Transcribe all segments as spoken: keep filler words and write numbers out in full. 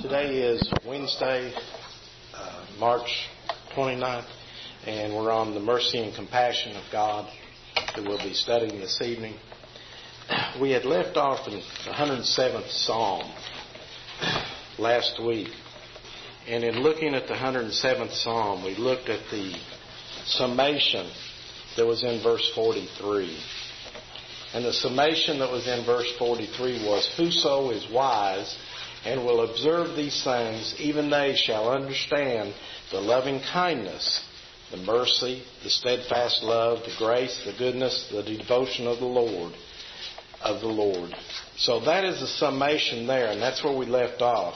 Today is Wednesday, uh, March twenty-ninth, and we're on the mercy and compassion of God that we'll be studying this evening. We had left off in the one hundred seventh Psalm last week, and in looking at the one hundred seventh Psalm, we looked at the summation that was in verse forty-three. And the summation that was in verse forty-three was, "Whoso is wise and will observe these things, even they shall understand the loving kindness, the mercy, the steadfast love, the grace, the goodness, the devotion of the Lord, of the Lord." So that is the summation there, and that's where we left off.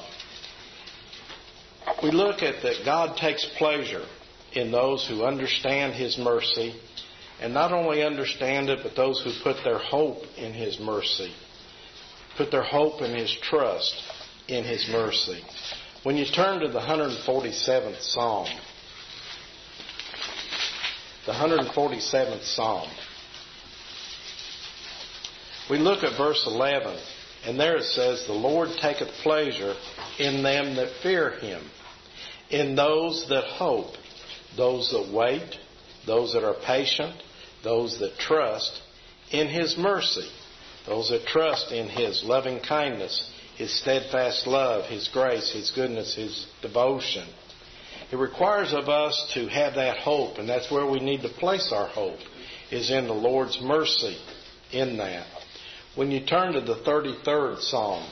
We look at that God takes pleasure in those who understand His mercy, and not only understand it, but those who put their hope in His mercy, put their hope and His trust in His mercy. When you turn to the one hundred forty-seventh Psalm, the one hundred forty-seventh Psalm, we look at verse eleven, and there it says, "The Lord taketh pleasure in them that fear Him, in those that hope," those that wait, those that are patient, those that trust in His mercy, those that trust in His loving kindness, His steadfast love, His grace, His goodness, His devotion. It requires of us to have that hope, and that's where we need to place our hope, is in the Lord's mercy in that. When you turn to the thirty-third Psalm,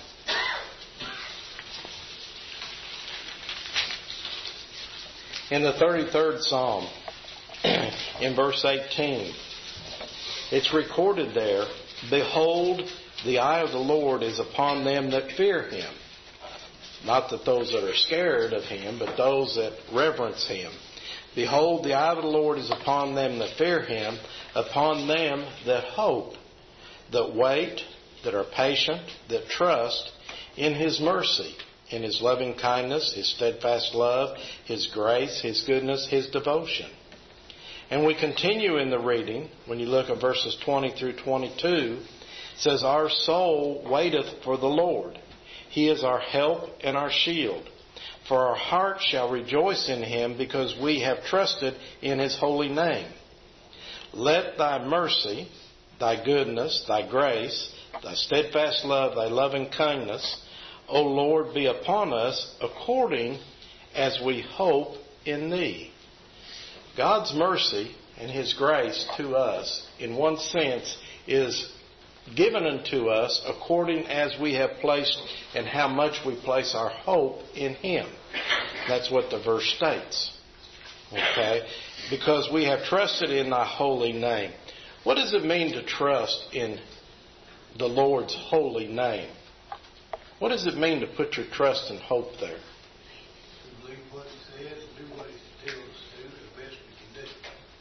in the thirty-third Psalm, in verse eighteen, it's recorded there, "Behold, the eye of the Lord is upon them that fear Him." Not that those that are scared of Him, but those that reverence Him. "Behold, the eye of the Lord is upon them that fear Him, upon them that hope, that wait, that are patient, that trust in His mercy, in His loving kindness, His steadfast love, His grace, His goodness, His devotion." And we continue in the reading, when you look at verses twenty through twenty-two, it says, "Our soul waiteth for the Lord. He is our help and our shield. For our heart shall rejoice in Him, because we have trusted in His holy name. Let Thy mercy, Thy goodness, Thy grace, Thy steadfast love, Thy loving kindness, O Lord, be upon us according as we hope in Thee." God's mercy and His grace to us, in one sense, is given unto us according as we have placed and how much we place our hope in Him. That's what the verse states. Okay? Because we have trusted in Thy holy name. What does it mean to trust in the Lord's holy name? What does it mean to put your trust and hope there? To believe what He says, do what He tells us to do, the best we can do.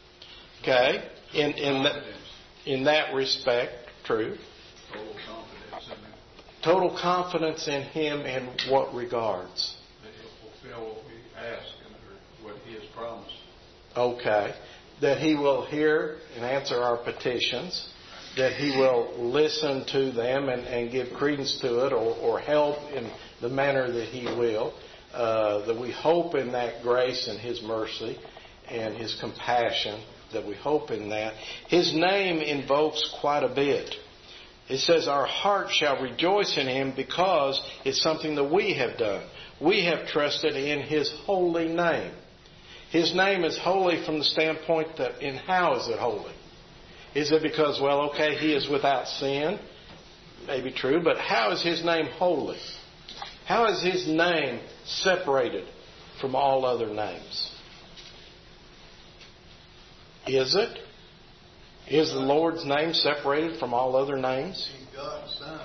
Okay? In, in, that, in that respect, true. Total confidence in Him. Total confidence in Him in what regards? That He'll fulfill what we ask and what He has promised. Okay. That He will hear and answer our petitions. That He will listen to them and, and give credence to it, or, or help in the manner that He will. Uh, that we hope in that grace and His mercy and His compassion. That we hope in that. His name invokes quite a bit. It says our heart shall rejoice in Him, because it's something that we have done. We have trusted in His holy name. His name is holy from the standpoint that, in how is it holy? Is it because, well, okay, He is without sin? Maybe true, but how is His name holy? How is His name separated from all other names? Is it? Is the Lord's name separated from all other names? He's God's Son.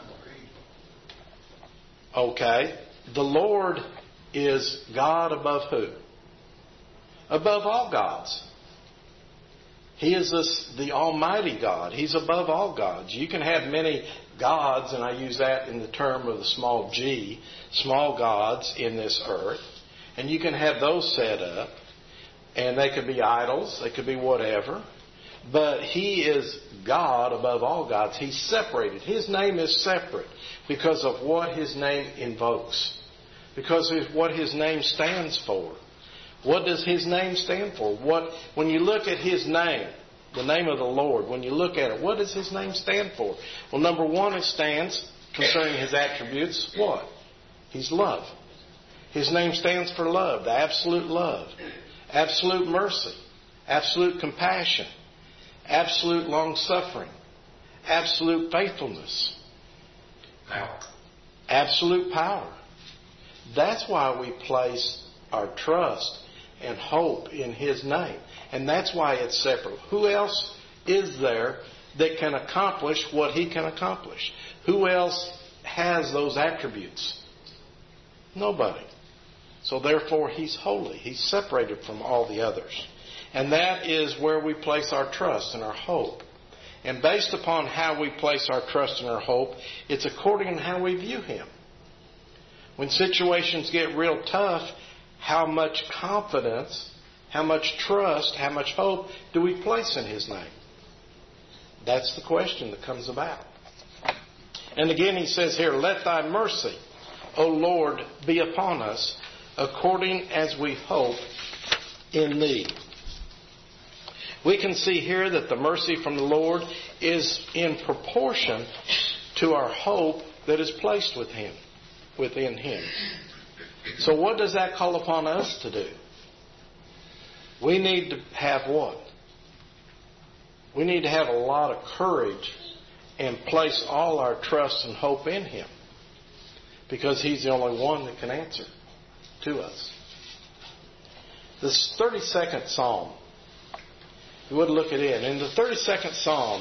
Okay. The Lord is God above who? Above all gods. He is this, the Almighty God. He's above all gods. You can have many gods, and I use that in the term of the small g, small gods in this earth. And you can have those set up. And they could be idols. They could be whatever. But He is God above all gods. He's separated. His name is separate because of what His name invokes. Because of what His name stands for. What does His name stand for? What, when you look at His name, the name of the Lord, when you look at it, what does His name stand for? Well, number one, it stands concerning His attributes. What? He's love. His name stands for love, the absolute love, absolute mercy, absolute compassion, absolute long-suffering, absolute faithfulness, Power. absolute power. That's why we place our trust and hope in His name. And that's why it's separate. Who else is there that can accomplish what He can accomplish? Who else has those attributes? Nobody. So therefore, He's holy. He's separated from all the others. And that is where we place our trust and our hope. And based upon how we place our trust and our hope, it's according to how we view Him. When situations get real tough, how much confidence, how much trust, how much hope do we place in His name? That's the question that comes about. And again He says here, let Thy mercy, O Lord, be upon us, according as we hope in Thee. We can see here that the mercy from the Lord is in proportion to our hope that is placed with Him, within Him. So what does that call upon us to do? We need to have what? We need to have a lot of courage and place all our trust and hope in Him. Because He's the only one that can answer to us. This thirty-second Psalm, you would look at it. In the thirty-second Psalm,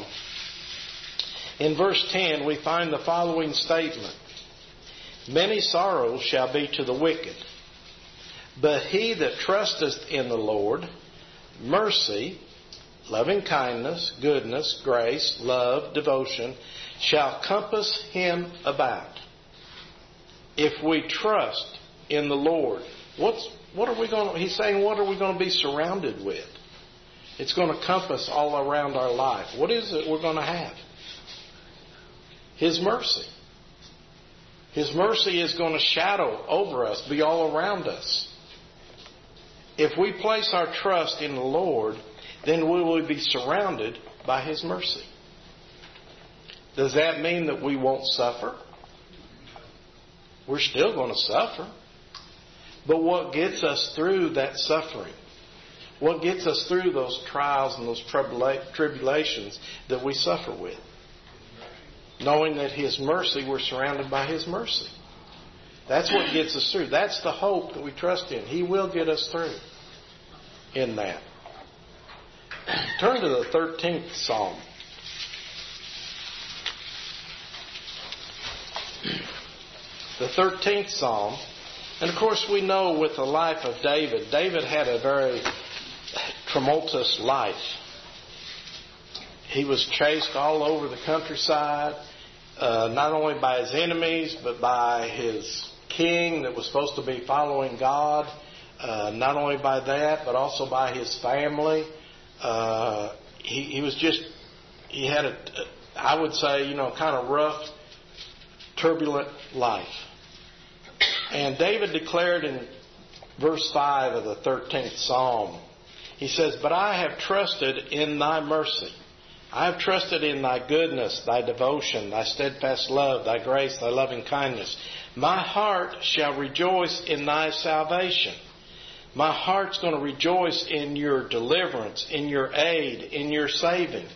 in verse ten, we find the following statement. Many sorrows shall be to the wicked, but he that trusteth in the Lord, mercy, loving kindness, goodness, grace, love, devotion, shall compass him about. If we trust in the Lord, what's what are we going to, he's saying, what are we going to be surrounded with? It's going to compass all around our life. What is it we're going to have? His mercy. His mercy is going to shadow over us, be all around us. If we place our trust in the Lord, then we will be surrounded by His mercy. Does that mean that we won't suffer? We're still going to suffer. But what gets us through that suffering? What gets us through those trials and those tribula- tribulations that we suffer with? Knowing that His mercy, we're surrounded by His mercy. That's what gets us through. That's the hope that we trust in. He will get us through in that. Turn to the thirteenth Psalm. The thirteenth Psalm. And of course we know with the life of David, David had a very tumultuous life. He was chased all over the countryside, uh, not only by his enemies, but by his king that was supposed to be following God. Uh, not only by that, but also by his family. Uh, he, he was just, he had a, I would say, you know, kind of rough, turbulent life. And David declared in verse five of the thirteenth Psalm, he says, but I have trusted in Thy mercy. I have trusted in Thy goodness, Thy devotion, Thy steadfast love, Thy grace, Thy loving kindness. My heart shall rejoice in Thy salvation. My heart's going to rejoice in Your deliverance, in Your aid, in Your saving.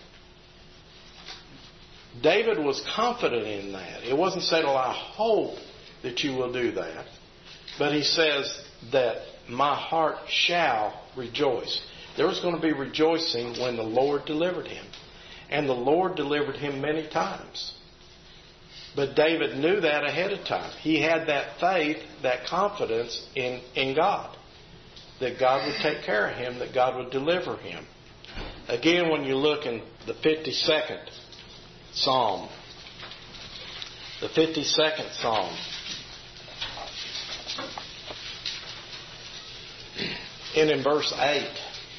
David was confident in that. It wasn't said, well, I hope that You will do that. But he says that my heart shall rejoice. There was going to be rejoicing when the Lord delivered him. And the Lord delivered him many times. But David knew that ahead of time. He had that faith, that confidence in, in God. That God would take care of him, that God would deliver him. Again, when you look in the fifty-second Psalm, the fifty-second Psalm, and in verse eight,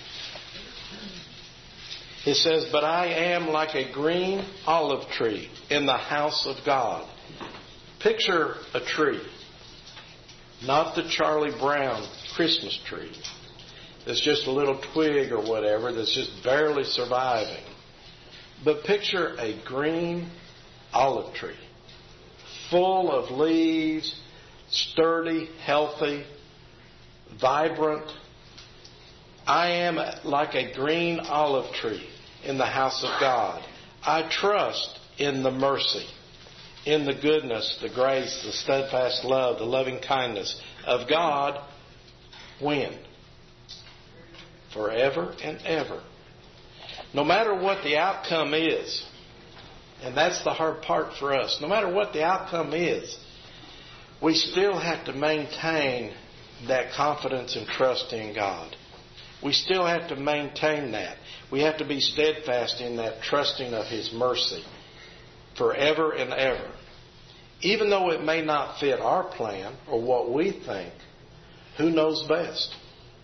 it says, but I am like a green olive tree in the house of God. Picture a tree. Not the Charlie Brown Christmas tree that's just a little twig or whatever that's just barely surviving. But picture a green olive tree, full of leaves, sturdy, healthy, vibrant. I am like a green olive tree in the house of God. I trust in the mercy, in the goodness, the grace, the steadfast love, the loving kindness of God. When? Forever and ever. No matter what the outcome is, and that's the hard part for us, no matter what the outcome is, we still have to maintain that confidence and trust in God. We still have to maintain that. We have to be steadfast in that trusting of His mercy forever and ever. Even though it may not fit our plan or what we think, who knows best?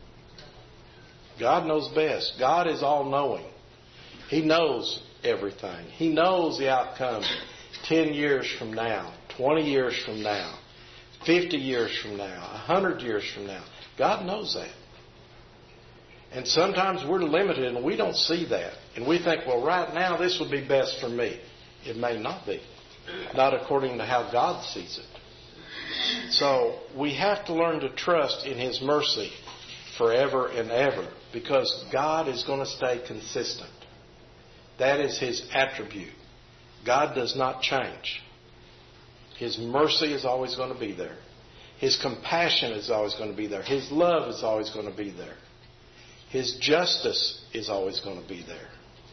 God knows best. God is all-knowing. He knows everything. He knows the outcome ten years from now, twenty years from now, fifty years from now, one hundred years from now. God knows that. And sometimes we're limited and we don't see that. And we think, well, right now this would be best for me. It may not be. Not according to how God sees it. So we have to learn to trust in His mercy forever and ever, because God is going to stay consistent. That is His attribute. God does not change. His mercy is always going to be there. His compassion is always going to be there. His love is always going to be there. His justice is always going to be there.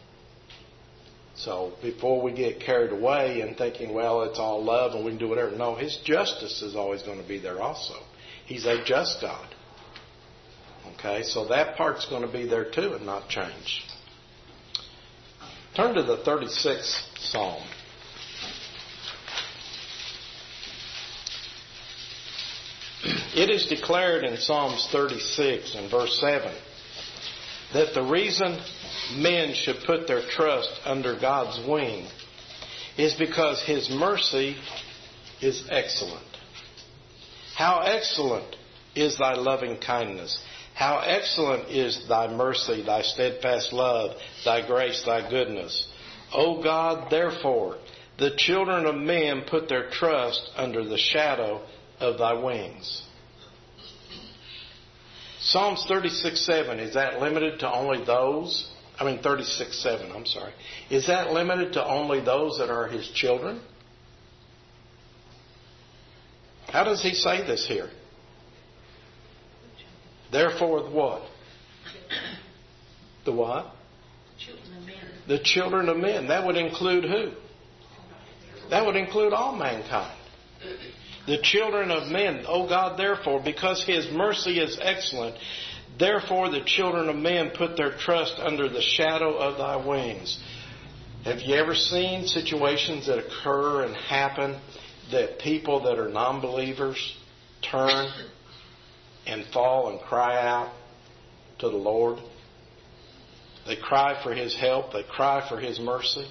So before we get carried away and thinking, well, it's all love and we can do whatever. No, His justice is always going to be there also. He's a just God. Okay, so that part's going to be there too and not change. Turn to the thirty-sixth Psalm. It is declared in Psalms thirty-six and verse seven that the reason men should put their trust under God's wing is because His mercy is excellent. How excellent is Thy loving kindness. How excellent is Thy mercy, Thy steadfast love, Thy grace, Thy goodness. O God, therefore, the children of men put their trust under the shadow of Thy wings. Psalms thirty-six seven, is that limited to only those? I mean thirty-six seven, I'm sorry. Is that limited to only those that are His children? How does He say this here? Therefore, the what? The what? Children of men. The children of men. That would include who? That would include all mankind. The children of men. O God, therefore, because His mercy is excellent, therefore the children of men put their trust under the shadow of Thy wings. Have you ever seen situations that occur and happen that people that are non-believers turn and fall and cry out to the Lord? They cry for His help. They cry for His mercy.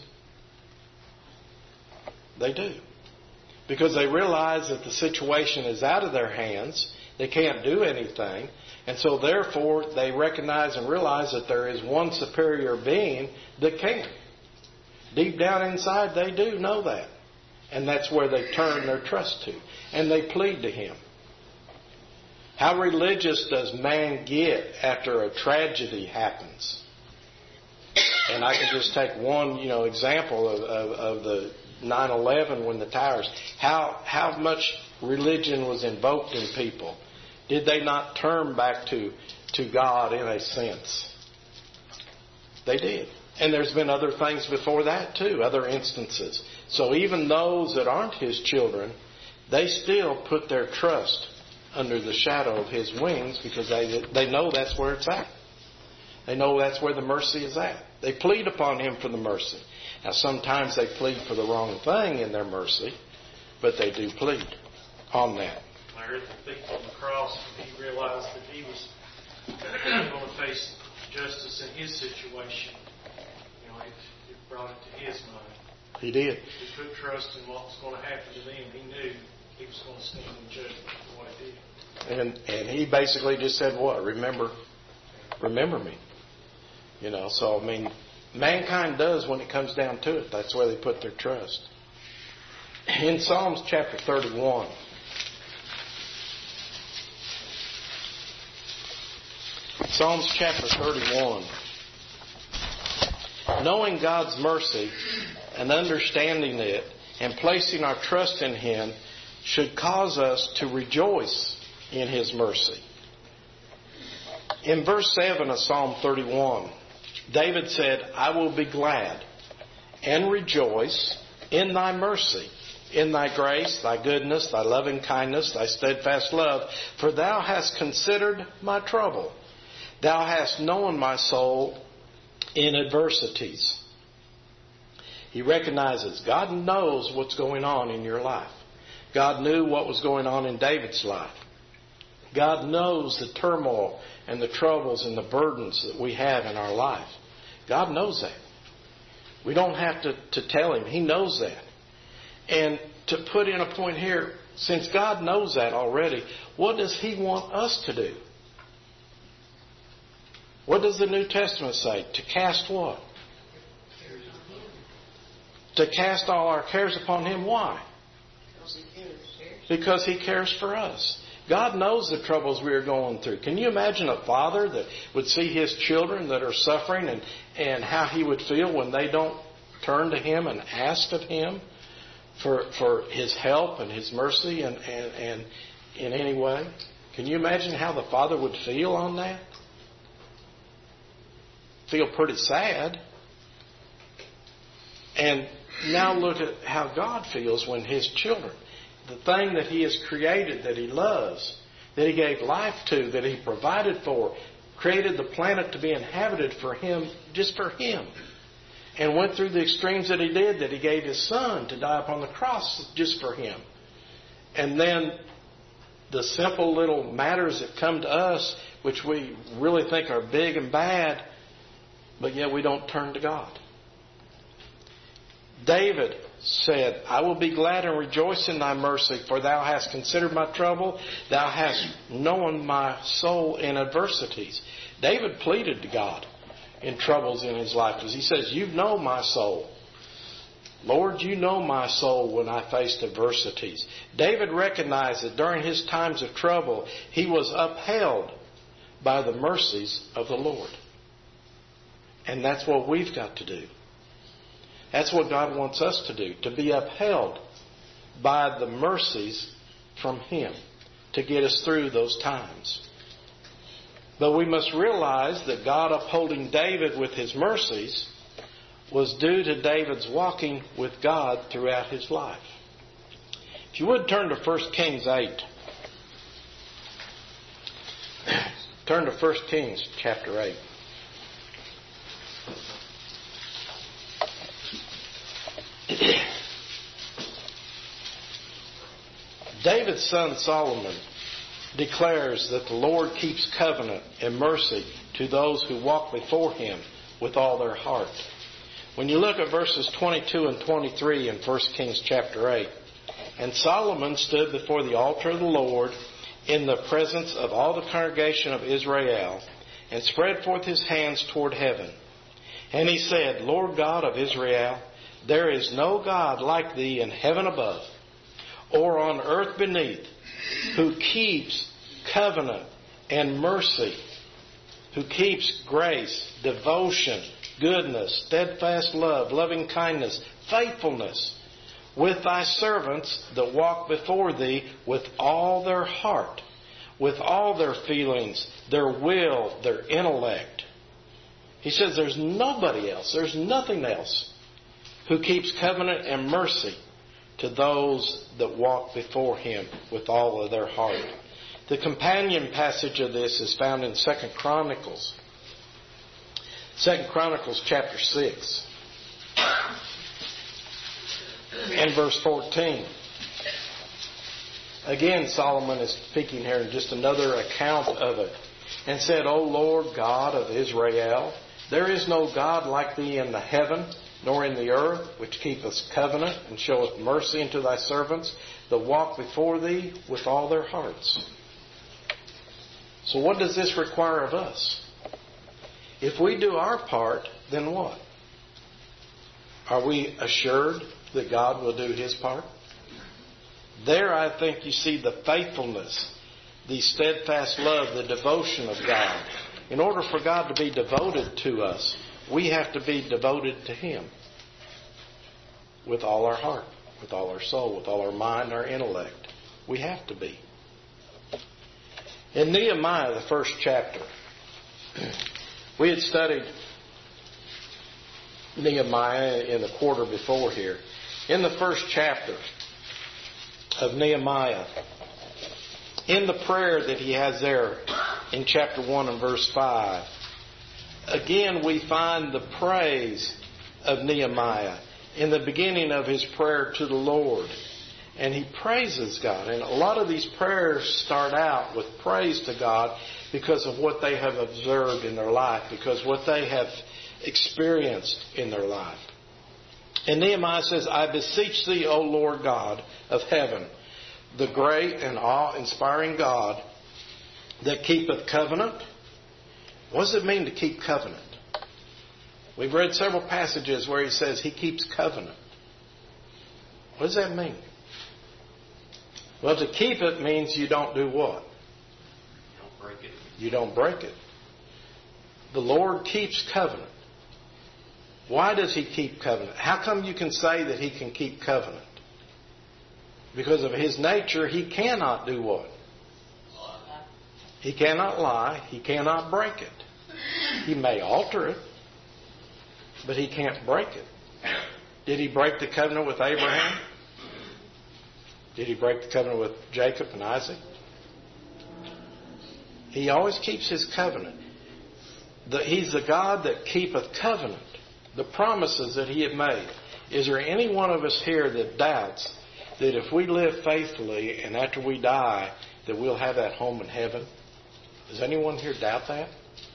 They do. Because they realize that the situation is out of their hands. They can't do anything. And so therefore they recognize and realize that there is one superior being that can. Deep down inside they do know that. And that's where they turn their trust to. And they plead to Him. How religious does man get after a tragedy happens? And I can just take one, you know, example of, of, of the nine eleven when the towers. How how much religion was invoked in people? Did they not turn back to to God in a sense? They did. And there's been other things before that too, other instances. So even those that aren't His children, they still put their trust under the shadow of His wings because they they know that's where it's at. They know that's where the mercy is at. They plead upon Him for the mercy. Now sometimes they plead for the wrong thing in their mercy, but they do plead on that. Larry, the thief on the cross, when He realized that He was going to face justice in His situation, you know, it, it brought it to His mind. He did. He put trust in what was going to happen to them. He knew He was going to stand in judgment for what He did. And and he basically just said, what? Remember, remember me. You know, so, I mean, mankind does when it comes down to it. That's where they put their trust. In Psalms chapter thirty-one, Psalms chapter thirty-one, knowing God's mercy and understanding it and placing our trust in Him should cause us to rejoice in His mercy. In verse seven of Psalm thirty-one, David said, I will be glad and rejoice in Thy mercy, in Thy grace, Thy goodness, Thy loving kindness, Thy steadfast love, for Thou hast considered my trouble. Thou hast known my soul in adversities. He recognizes God knows what's going on in your life. God knew what was going on in David's life. God knows the turmoil and the troubles and the burdens that we have in our life. God knows that. We don't have to, to tell Him. He knows that. And to put in a point here, since God knows that already, what does He want us to do? What does the New Testament say? To cast what? To cast all our cares upon Him. Why? Because He cares for us. God knows the troubles we are going through. Can you imagine a father that would see his children that are suffering and, and how he would feel when they don't turn to Him and ask of Him for for His help and His mercy and, and, and in any way? Can you imagine how the father would feel on that? Feel pretty sad. And now look at how God feels when His children, the thing that He has created, that He loves, that He gave life to, that He provided for, created the planet to be inhabited for Him, just for Him, and went through the extremes that He did, that He gave His Son to die upon the cross just for Him. And then the simple little matters that come to us, which we really think are big and bad, but yet we don't turn to God. David said, I will be glad and rejoice in Thy mercy, for Thou hast considered my trouble. Thou hast known my soul in adversities. David pleaded to God in troubles in his life, because he says, You know my soul. Lord, You know my soul when I faced adversities. David recognized that during his times of trouble, he was upheld by the mercies of the Lord. And that's what we've got to do. That's what God wants us to do, to be upheld by the mercies from Him to get us through those times. But we must realize that God upholding David with His mercies was due to David's walking with God throughout his life. If you would turn to First Kings eight. Turn to First Kings chapter eight. David's son Solomon declares that the Lord keeps covenant and mercy to those who walk before Him with all their heart. When you look at verses twenty-two and twenty-three in First Kings chapter eight, and Solomon stood before the altar of the Lord in the presence of all the congregation of Israel and spread forth his hands toward heaven. And he said, Lord God of Israel, there is no God like Thee in heaven above or on earth beneath, who keeps covenant and mercy, who keeps grace, devotion, goodness, steadfast love, loving kindness, faithfulness with Thy servants that walk before Thee with all their heart, with all their feelings, their will, their intellect. He says there's nobody else, there's nothing else who keeps covenant and mercy to those that walk before Him with all of their heart. The companion passage of this is found in Second Chronicles. Second Chronicles chapter six and verse fourteen. Again, Solomon is speaking here in just another account of it. And said, O Lord God of Israel, there is no God like Thee in the heaven, nor in the earth, which keepeth covenant and showeth mercy unto Thy servants that walk before Thee with all their hearts. So what does this require of us? If we do our part, then what? Are we assured that God will do His part? There I think you see the faithfulness, the steadfast love, the devotion of God. In order for God to be devoted to us, we have to be devoted to Him with all our heart, with all our soul, with all our mind, our intellect. We have to be. In Nehemiah, the first chapter, we had studied Nehemiah in the quarter before here. In the first chapter of Nehemiah, in the prayer that he has there in chapter one and verse five, again we find the praise of Nehemiah in the beginning of his prayer to the Lord. And he praises God. And a lot of these prayers start out with praise to God because of what they have observed in their life, because what they have experienced in their life. And Nehemiah says, I beseech thee, O Lord God of heaven, the great and awe-inspiring God that keepeth covenant. What does it mean to keep covenant? We've read several passages where he says he keeps covenant. What does that mean? Well, to keep it means you don't do what? You don't break it. You don't break it. The Lord keeps covenant. Why does He keep covenant? How come you can say that He can keep covenant? Because of His nature, He cannot do what? He cannot lie. He cannot break it. He may alter it, but He can't break it. Did He break the covenant with Abraham? Did He break the covenant with Jacob and Isaac? He always keeps His covenant. The, he's the God that keepeth covenant. The promises that He had made. Is there any one of us here that doubts that if we live faithfully and after we die that we'll have that home in heaven? Does anyone here doubt that?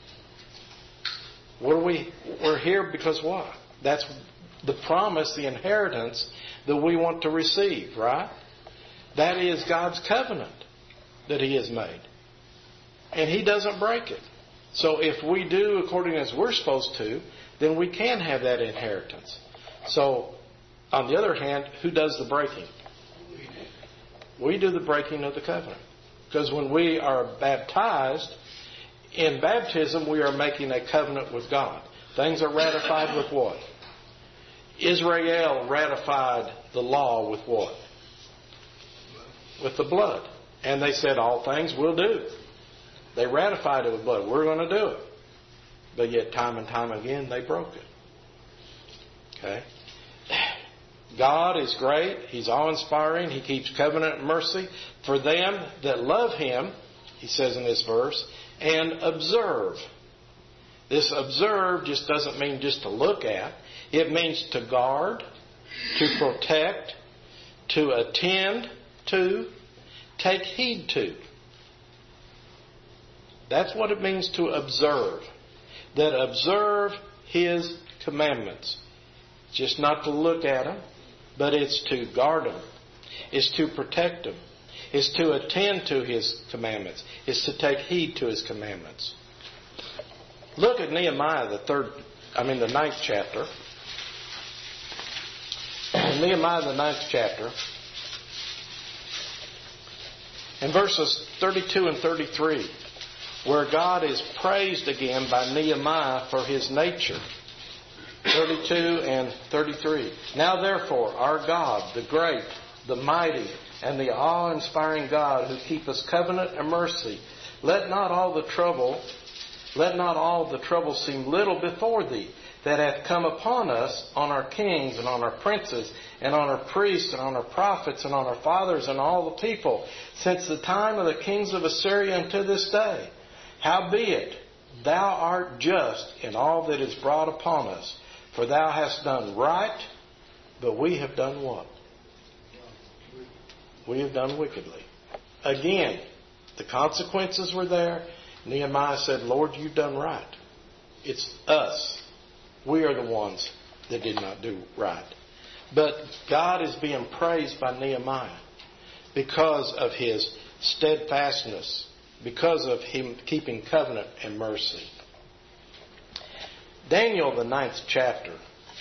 What are we? We're here because what? That's the promise, the inheritance that we want to receive, right? That is God's covenant that He has made. And He doesn't break it. So if we do according as we're supposed to, then we can have that inheritance. So, on the other hand, who does the breaking? We do the breaking of the covenant. Because when we are baptized, in baptism we are making a covenant with God. Things are ratified with what? Israel ratified the law with what? With the blood. And they said, all things we'll do. They ratified it with blood. We're going to do it. But yet time and time again they broke it. Okay? God is great. He's awe-inspiring. He keeps covenant and mercy for them that love Him, he says in this verse, and observe. This observe just doesn't mean just to look at. It means to guard, to protect, to attend to, take heed to. That's what it means to observe. That observe His commandments. Just not to look at them, but it's to guard them. It's to protect them. It's to attend to His commandments. It's to take heed to His commandments. Look at Nehemiah, the third, I mean the ninth chapter. In Nehemiah, the ninth chapter, in verses thirty-two and thirty-three, where God is praised again by Nehemiah for his nature. thirty-two and thirty-three. Now therefore, our God, the great, the mighty, and the awe-inspiring God who keepeth covenant and mercy, let not all the trouble, let not all the trouble seem little before thee, that hath come upon us, on our kings and on our princes, and on our priests and on our prophets and on our fathers and all the people, since the time of the kings of Assyria unto this day. Howbeit, thou art just in all that is brought upon us, for thou hast done right, but we have done what? We have done wickedly. Again, the consequences were there. Nehemiah said, Lord, you've done right. It's us. We are the ones that did not do right. But God is being praised by Nehemiah because of his steadfastness because of him keeping covenant and mercy. Daniel, the ninth chapter.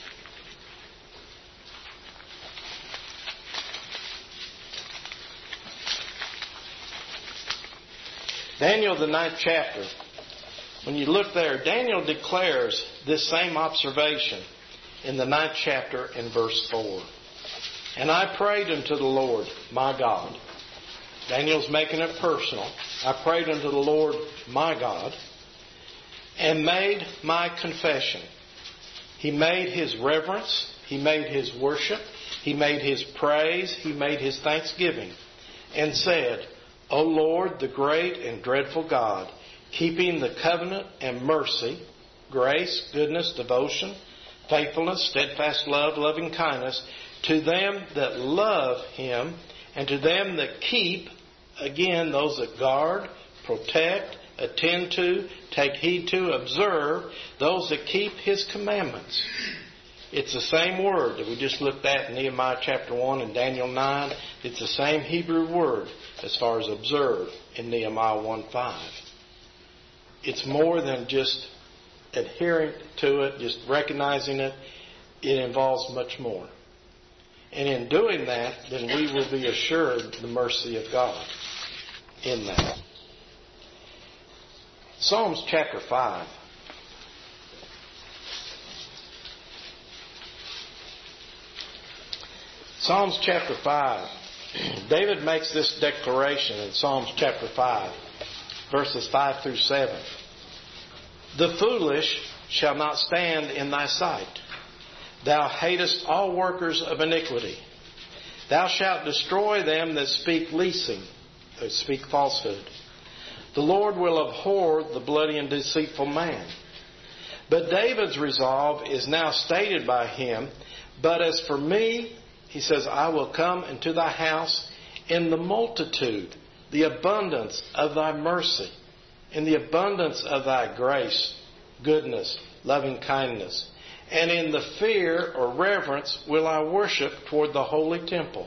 Daniel, the ninth chapter. When you look there, Daniel declares this same observation in the ninth chapter in verse four. And I prayed unto the Lord, my God. Daniel's making it personal. I prayed unto the Lord, my God, and made my confession. He made his reverence. He made his worship. He made his praise. He made his thanksgiving. And said, O Lord, the great and dreadful God, keeping the covenant and mercy, grace, goodness, devotion, faithfulness, steadfast love, loving kindness, to them that love him, and to them that keep, again, those that guard, protect, attend to, take heed to, observe, those that keep his commandments. It's the same word that we just looked at in Nehemiah chapter one and Daniel nine. It's the same Hebrew word as far as observe in Nehemiah one five. It's more than just adhering to it, just recognizing it. It involves much more. And in doing that, then we will be assured the mercy of God in that. Psalms chapter five. Psalms chapter five. David makes this declaration in Psalms chapter five, verses five through seven. The foolish shall not stand in thy sight. Thou hatest all workers of iniquity. Thou shalt destroy them that speak leasing, that speak falsehood. The Lord will abhor the bloody and deceitful man. But David's resolve is now stated by him. But as for me, he says, I will come into thy house in the multitude, the abundance of thy mercy, in the abundance of thy grace, goodness, loving kindness. And in the fear or reverence will I worship toward the holy temple.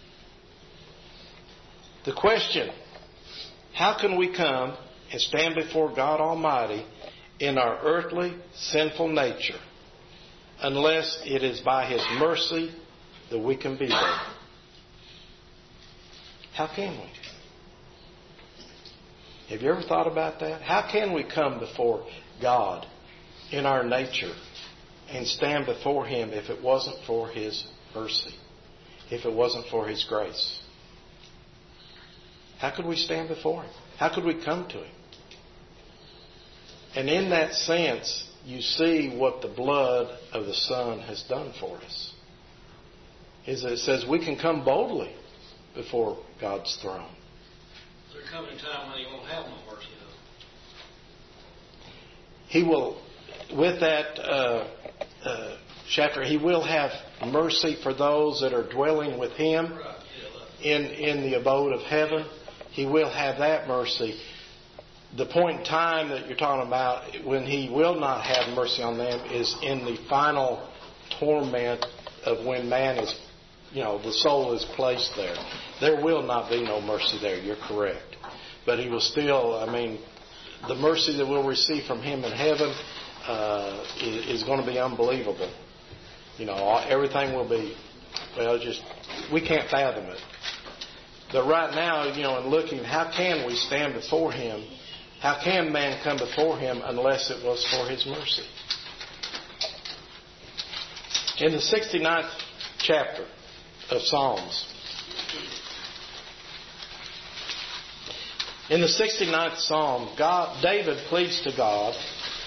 The question, how can we come and stand before God Almighty in our earthly, sinful nature unless it is by His mercy that we can be there? How can we? Have you ever thought about that? How can we come before God in our nature and stand before Him if it wasn't for His mercy, if it wasn't for His grace? How could we stand before Him? How could we come to Him? And in that sense, you see what the blood of the Son has done for us. Is that it says we can come boldly before God's throne. There'll come a time when He won't have no mercy, though. He will, with that uh, uh, chapter, He will have mercy for those that are dwelling with Him Right. Yeah, in, in the abode of heaven. He will have that mercy. The point in time that you're talking about when He will not have mercy on them is in the final torment of when man is, you know, the soul is placed there. There will not be no mercy there. You're correct. But He will still, I mean, the mercy that we'll receive from Him in heaven uh, is, is going to be unbelievable. You know, everything will be, well, just, we can't fathom it. But right now, you know, in looking, how can we stand before Him? How can man come before Him unless it was for His mercy? In the sixty-ninth chapter of Psalms, in the sixty-ninth Psalm, God, David pleads to God,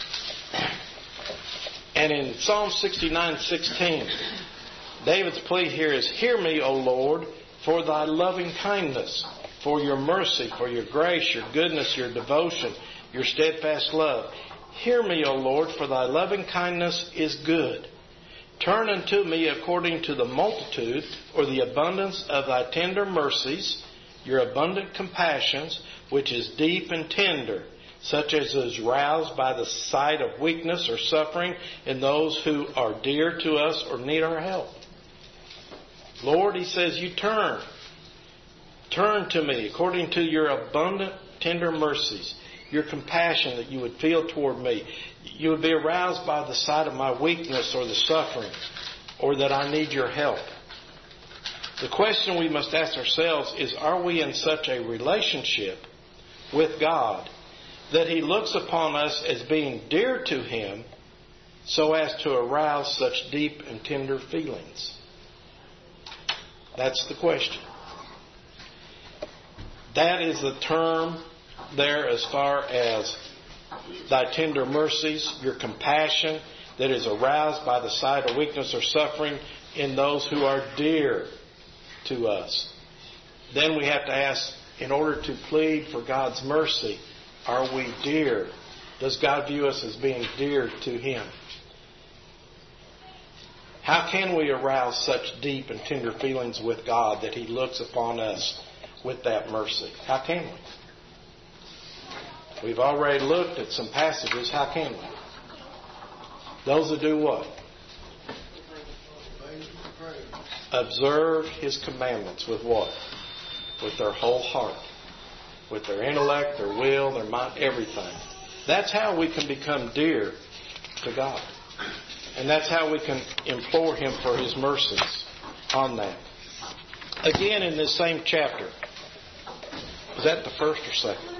and in Psalm sixty-nine sixteen, David's plea here is, "Hear me, O Lord, for thy loving kindness, for your mercy, for your grace, your goodness, your devotion, your steadfast love. Hear me, O Lord, for thy loving kindness is good. Turn unto me according to the multitude or the abundance of thy tender mercies, your abundant compassions, which is deep and tender, such as is roused by the sight of weakness or suffering in those who are dear to us or need our help." Lord, He says, you turn. Turn to me according to your abundant tender mercies, your compassion that you would feel toward me. You would be aroused by the sight of my weakness or the suffering, or that I need your help. The question we must ask ourselves is, are we in such a relationship with God that He looks upon us as being dear to Him so as to arouse such deep and tender feelings? That's the question. That is the term there as far as thy tender mercies, your compassion that is aroused by the sight of weakness or suffering in those who are dear to us. Then we have to ask, in order to plead for God's mercy, are we dear? Does God view us as being dear to Him? How can we arouse such deep and tender feelings with God that He looks upon us with that mercy? How can we? We've already looked at some passages. How can we? Those that do what? Observe His commandments with what? With their whole heart. With their intellect, their will, their mind, everything. That's how we can become dear to God. And that's how we can implore Him for His mercies on that. Again, in this same chapter. Was that the first or second?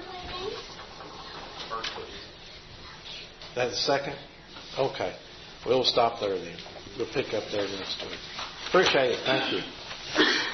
That's the second? Okay. We'll stop there then. We'll pick up there next week. Appreciate it. Thank you.